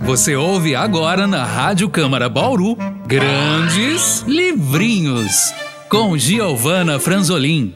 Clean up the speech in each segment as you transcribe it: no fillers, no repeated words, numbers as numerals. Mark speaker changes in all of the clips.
Speaker 1: Você ouve agora na Rádio Câmara Bauru Grandes Livrinhos, com Giovana Franzolin.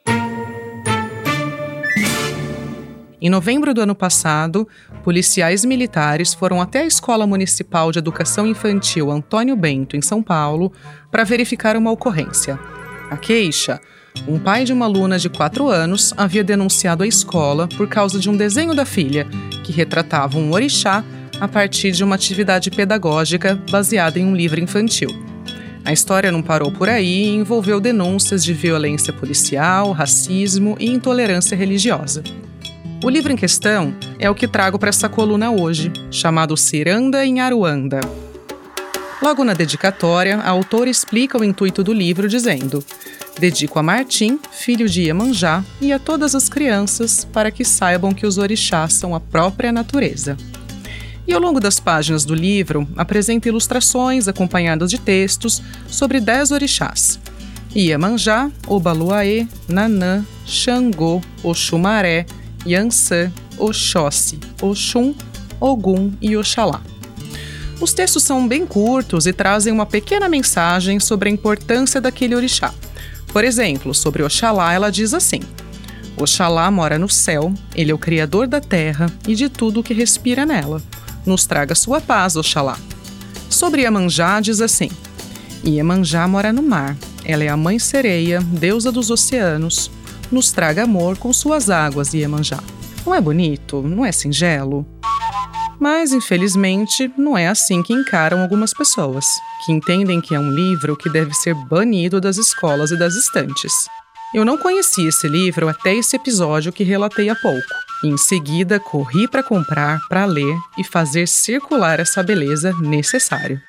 Speaker 2: Em novembro do ano passado, policiais militares foram até a Escola Municipal de Educação Infantil Antônio Bento, em São Paulo, para verificar uma ocorrência. A queixa: um pai de uma aluna de 4 anos havia denunciado a escola por causa de um desenho da filha, que retratava um orixá a partir de uma atividade pedagógica baseada em um livro infantil. A história não parou por aí e envolveu denúncias de violência policial, racismo e intolerância religiosa. O livro em questão é o que trago para essa coluna hoje, chamado Ciranda em Aruanda. Logo na dedicatória, a autora explica o intuito do livro dizendo: dedico a Martim, filho de Iemanjá, e a todas as crianças para que saibam que os orixás são a própria natureza. E ao longo das páginas do livro, apresenta ilustrações acompanhadas de textos sobre 10 orixás: Iemanjá, Obaluaê, Nanã, Xangô, Oxumaré, Iansã, Oxóssi, Oxum, Ogum e Oxalá. Os textos são bem curtos e trazem uma pequena mensagem sobre a importância daquele orixá. Por exemplo, sobre Oxalá, ela diz assim: Oxalá mora no céu, ele é o criador da terra e de tudo o que respira nela. Nos traga sua paz, Oxalá. Sobre Iemanjá, diz assim: Iemanjá mora no mar, ela é a mãe sereia, deusa dos oceanos. Nos traga amor com suas águas, Iemanjá. Não é bonito? Não é singelo? Mas, infelizmente, não é assim que encaram algumas pessoas, que entendem que é um livro que deve ser banido das escolas e das estantes. Eu não conhecia esse livro até esse episódio que relatei há pouco. E em seguida, corri para comprar, para ler e fazer circular essa beleza necessário.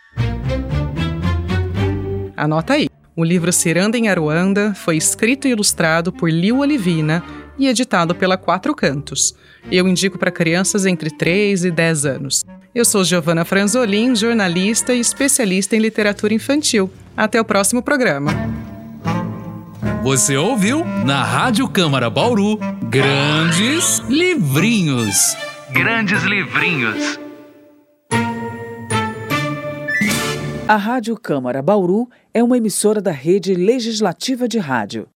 Speaker 2: Anota aí. O livro Ciranda em Aruanda foi escrito e ilustrado por Liu Olivina e editado pela Quatro Cantos. Eu indico para crianças entre 3 e 10 anos. Eu sou Giovana Franzolin, jornalista e especialista em literatura infantil. Até o próximo programa.
Speaker 1: Você ouviu na Rádio Câmara Bauru Grandes Livrinhos. Grandes Livrinhos.
Speaker 3: A Rádio Câmara Bauru é uma emissora da Rede Legislativa de Rádio.